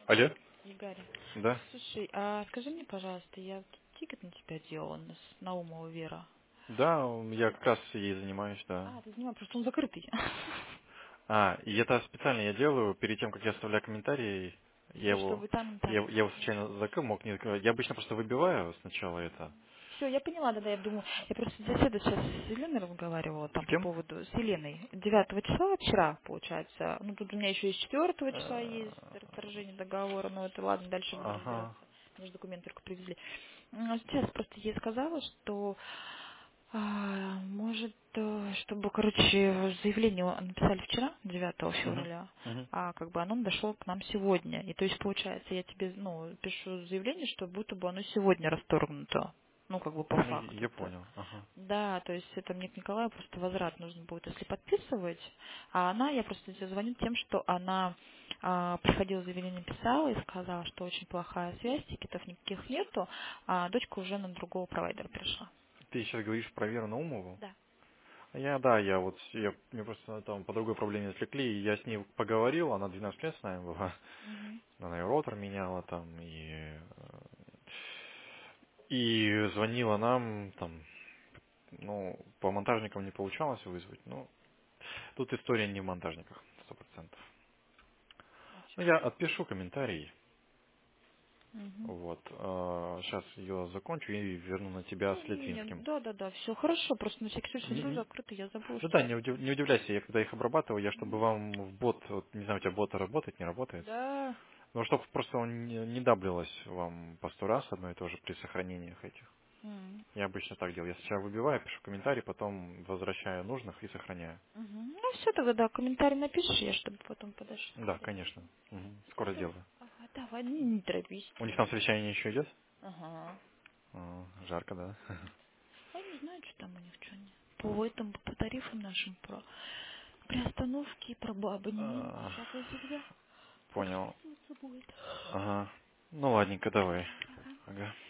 Алло? Игорь, Да? слушай, а скажи мне, пожалуйста, я тут тикет на тебя делала, с Наумова Вера. Да, я как раз ей занимаюсь, да. А, ты занимаешь, просто он закрытый. И это специально я делаю, перед тем, как я оставляю комментарий, я его, Чтобы там и я, там. я его случайно закрыл, мог не закрывать. Я обычно просто выбиваю сначала это. Все, я поняла, да, я думаю, я просто для себя сейчас с Еленой разговаривала там С по кем? поводу, с Еленой, 9 числа, вчера, получается, ну тут у меня еще и 4 числа есть расторжение договора, но это ладно, дальше буду Ага. разбираться, мне же документы только привезли. Сейчас просто ей сказала, что может, чтобы, короче, заявление написали вчера, 9 Мгм. февраля, Мгм. а как бы оно дошло к нам сегодня. И то есть, получается, я тебе, ну, пишу заявление, что будто бы оно сегодня расторгнуто. Ну, как бы по Ну, факту. я понял. Ага. Да, то есть это мне к Николаю просто возврат нужно будет, если подписывать. А она, я просто тебе звоню тем, что она приходила заявление, писала и сказала, что очень плохая связь, тикетов никаких нету, а дочка уже на другого провайдера перешла. Ты сейчас говоришь про Веру Наумову? Да. Мне просто там по другой проблеме отвлекли, и я с ней поговорил, она 12 лет с нами была. Мгм. Она и ротор меняла там, и звонила нам, там, ну, по монтажникам не получалось вызвать, но тут история не в монтажниках, 100%. А Ну, чё? я отпишу комментарий, Мгм. вот, сейчас ее закончу и верну на тебя с Не, Литвинским. да, все хорошо, просто на всякий случай Не- все не- закрыто, я забыла, Да, что... да, не удивляйся, я когда их обрабатываю, я чтобы вам в бот, вот, не знаю, у тебя бота работает, не работает, Да. но чтобы просто он не даблилось вам по 100 раз одно и то же при сохранениях этих. М. Я обычно так делаю. Я сначала выбиваю, пишу комментарий, потом возвращаю нужных и сохраняю. Мгм. Ну все тогда, да, комментарий напишешь, я чтобы потом подошла. Да, конечно. Мгм. Скоро Все. сделаю. Ага, давай, не торопись У них ты. там совещание еще идет? Ага. Жарко, да? Я не знаю, что там у них, что они. По этому, по тарифам нашим, про приостановки, про абонемент, А, всякая фигня. Понял. Расписываться будет. Ага. Ну ладненько, давай. Ага. Ага.